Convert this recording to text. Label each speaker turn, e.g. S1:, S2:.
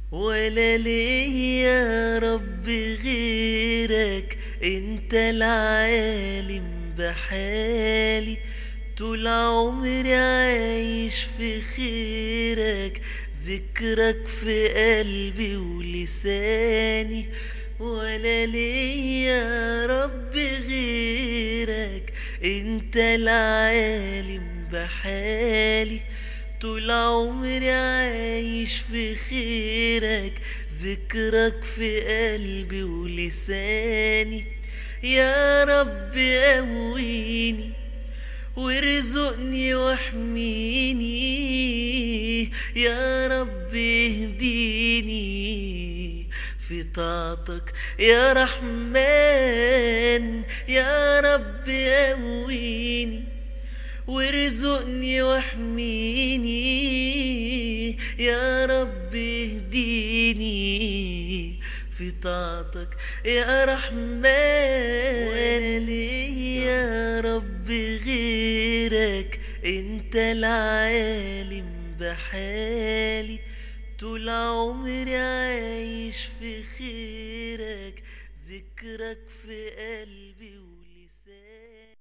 S1: ولا ليه يا رب غيرك، انت العالم بحالي. طول عمري عايش في خيرك، ذكرك في قلبي ولساني. ولا ليه يا رب غيرك، انت العالم بحالي. طول عمري عايش في خيرك، ذكرك في قلبي ولساني. يا رب قويني وارزقني واحميني، يا رب اهديني في طاعتك يا رحمن. يا رب قويني وارزقني واحميني، يا رب اهديني في طاعتك يا رحمن. وانا ليه يا رب غيرك، انت العالم بحالي. طول عمري عايش في خيرك، ذكرك في قلبي ولساني.